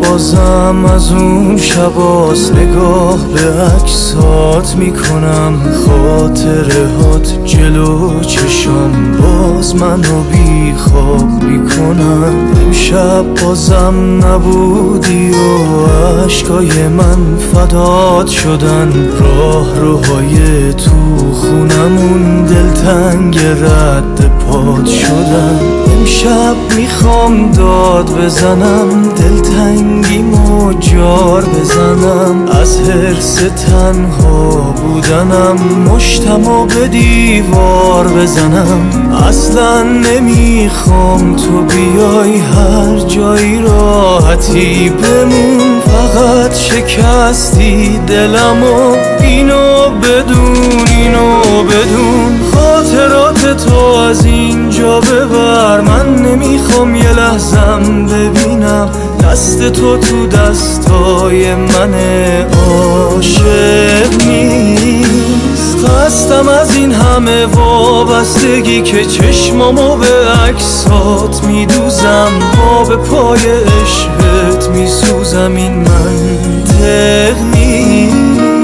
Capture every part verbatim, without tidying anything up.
بازم از اون شباست، نگاه به عکسات میکنم، خاطره هات جلو چشم باز منو بی خواب میکنم. امشب بازم نبودی و عشقای من فدات شدن، راه روهای تو خونمون دلتنگ رد پات شدن. امشب میخوام داد بزنم، دلتنگیمو جار بزنم، از حرص تنها بودنم مشتمو به دیوار بزنم. اصلا نمیخوام تو بیای هر جایی راحتی بمون، فقط شکستی دلمو، اینو بدون اینو بدون. خاطرات تو از اینجا ببر، من نمیخوام یه لحظم ببینم دست تو تو دستای من عاشق نیست. خستم از این همه وابستگی که چشمامو به عکسات میدوزم، پا به پای عشقت میسوزم، این منطق نیست.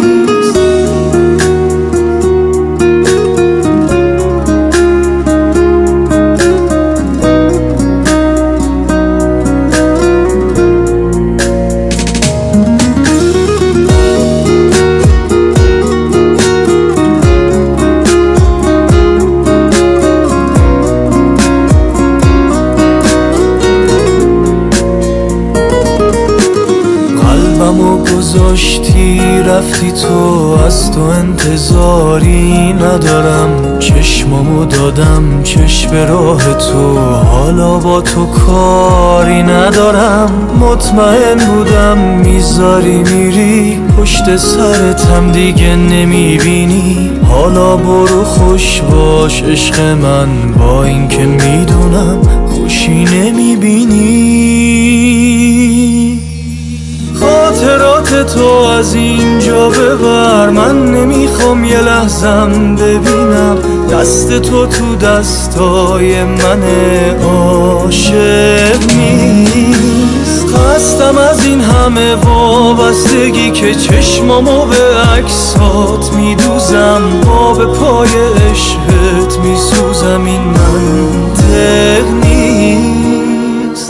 قلبمو گذاشتی رفتی تو، از تو انتظاری ندارم، چشمامو دادم چشم راه تو، حالا با تو کاری ندارم. مطمئن بودم میذاری میری، پشت سرتم دیگه نمیبینی، حالا برو خوش باش عشق من، با اینکه میدونم خوشی نمیبینی. خاطرات تو از اینجا ببر، من نمیخوام یه لحظم ببینم دست تو تو دستای من عاشق نیست. خستم از این همه وابستگی که چشمامو به عکسات میدوزم، پا به پای عشقت میسوزم، این منطق نیست.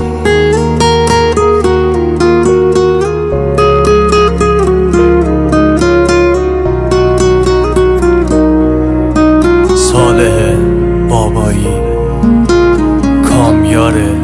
صالح بابایی، کامیار